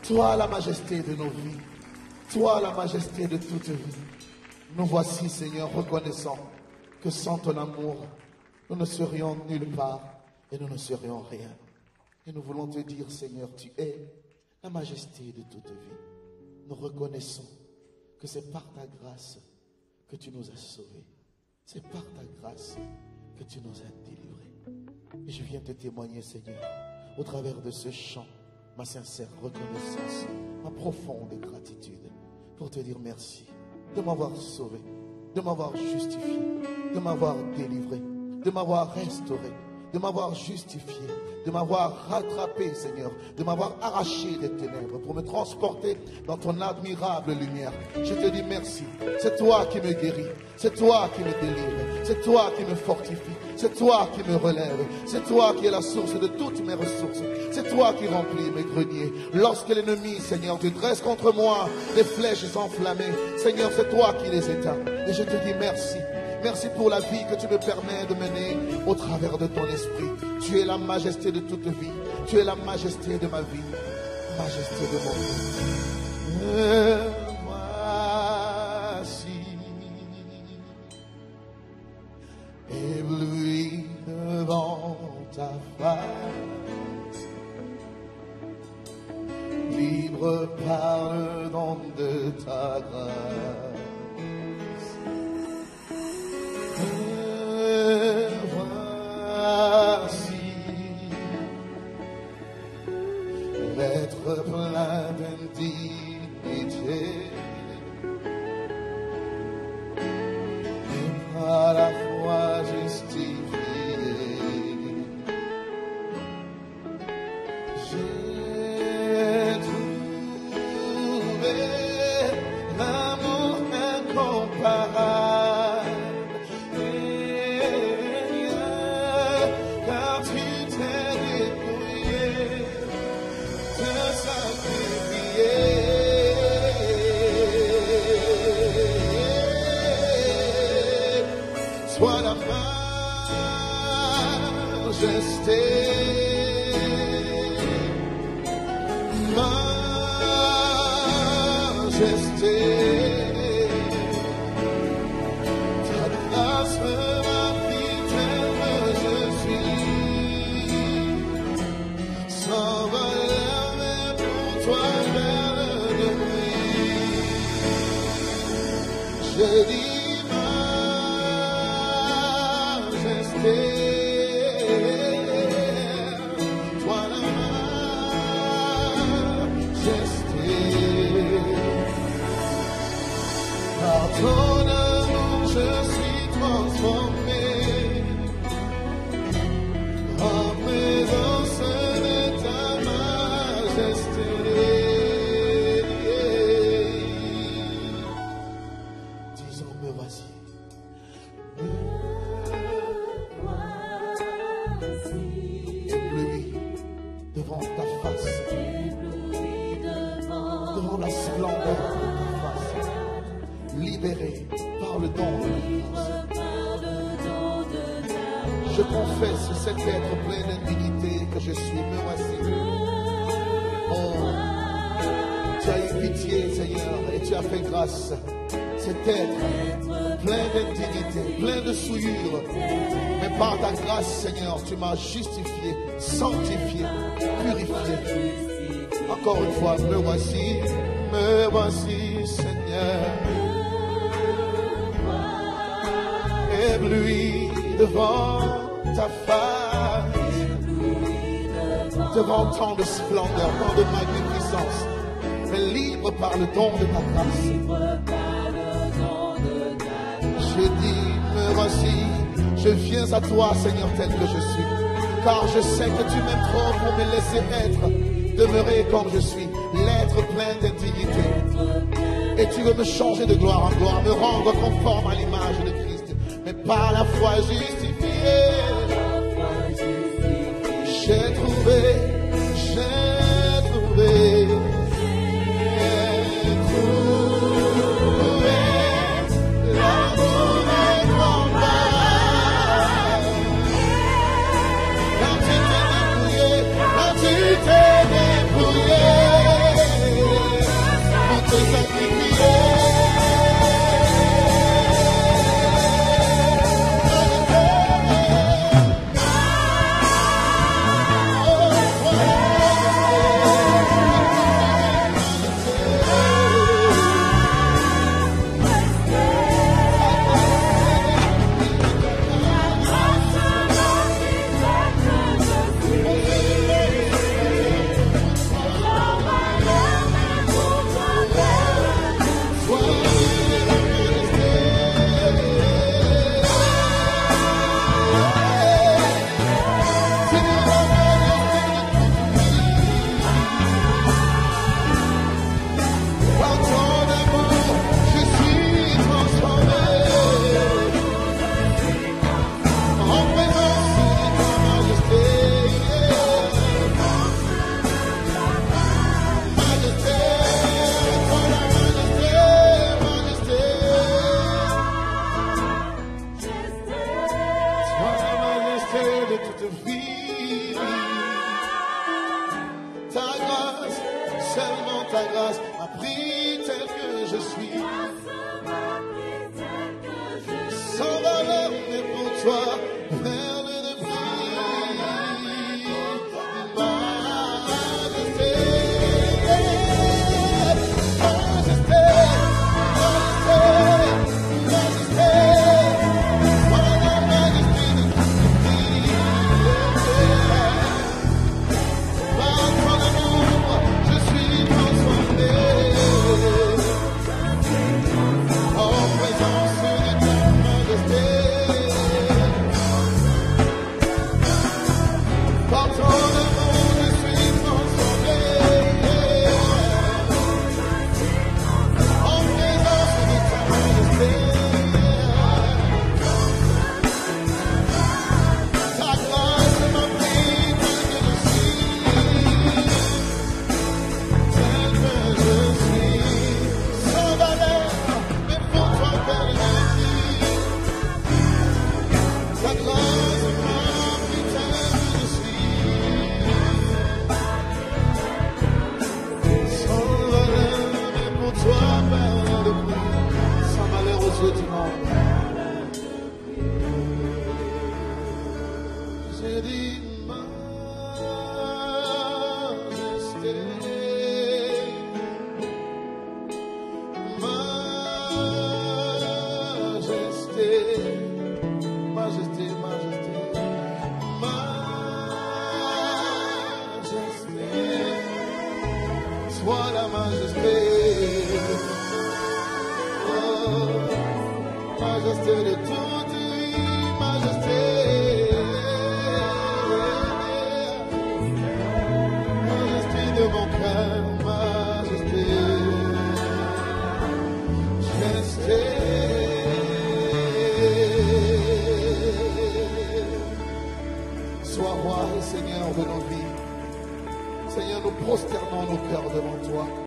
Toi la majesté de nos vies, toi la majesté de toute vie. Nous voici, Seigneur, reconnaissants que sans ton amour, nous ne serions nulle part et nous ne serions rien. Et nous voulons te dire, Seigneur, tu es la majesté de toute vie. Nous reconnaissons que c'est par ta grâce que tu nous as sauvés. C'est par ta grâce que tu nous as délivrés. Et je viens te témoigner, Seigneur, au travers de ce chant, ma sincère reconnaissance, ma profonde gratitude pour te dire merci de m'avoir sauvé, de m'avoir justifié, de m'avoir délivré, de m'avoir restauré, de m'avoir justifié, de m'avoir rattrapé, Seigneur, de m'avoir arraché des ténèbres pour me transporter dans ton admirable lumière. Je te dis merci. C'est toi qui me guéris, c'est toi qui me délivre, c'est toi qui me fortifie, c'est toi qui me relève, c'est toi qui es la source de toutes mes ressources, c'est toi qui remplis mes greniers. Lorsque l'ennemi, Seigneur, te dresse contre moi des flèches enflammées, Seigneur, c'est toi qui les éteins. Et je te dis merci. Merci pour la vie que tu me permets de mener au travers de ton esprit. Tu es la majesté de toute vie. Tu es la majesté de ma vie. Majesté de mon vie. Me voici, ébloui devant ta face, libre par le don de ta grâce. Voici l'être plein d'indignité et par la foi justifié. J'ai trouvé l'amour incomparable. Sois la majesté, majesté, ta grâce m'a fait tel je suis, sans valeur mais pour toi belle de nuit. Je dis toi la majesté, par ton amour je suis transformé en présence de ta majesté. Disons me voici. Devant ta face, devant la splendeur de ta face, libéré par le don de ta grâce. Je confesse cet être plein d'indignité que je suis, me voici. Oh, tu as eu pitié, Seigneur, et tu as fait grâce. Cet être plein d'indignité, plein de souillure, mais par ta grâce, Seigneur, tu m'as justifié, sanctifié, purifié. Encore une fois, me voici, Seigneur, ébloui devant ta face, devant tant de splendeur, tant de magnificence, mais libre par le don de ta grâce. Je dis, me voici, je viens à toi, Seigneur, tel que je suis, car je sais que tu m'aimes trop pour me laisser être, demeurer comme je suis, l'être plein d'indignité. Et tu veux me changer de gloire en gloire, me rendre conforme à l'image de Christ, mais par la foi justifiée. J'ai trouvé l'amour incomparable. Quand tu t'es dépouillé, seulement ta grâce m'a pris tel que je suis. Sans valeur, mais pour toi, perle de prix. Majesté, majesté, majesté, majesté, voilà la majesté de Christ. Par ton amour, je suis transformé. En présence de ta majesté. Par ton amour, je suis transformé. En présence de ta majesté. Ta grâce m'a pris tel que je suis. Tel que je suis. Sans valeur, mais pour toi, Père de vie. Ta grâce m'a pris tel que je suis. Sans valeur, mais pour toi, Père de vie. Sans malheur aux yeux du monde. J'ai dit majesté, majesté, majesté, majesté, majesté, sois la majesté, oh, majesté de toute vie, majesté, majesté de mon cœur, majesté, majesté. Sois roi et Seigneur de nos vies. Seigneur, nous prosternons nos cœurs devant toi.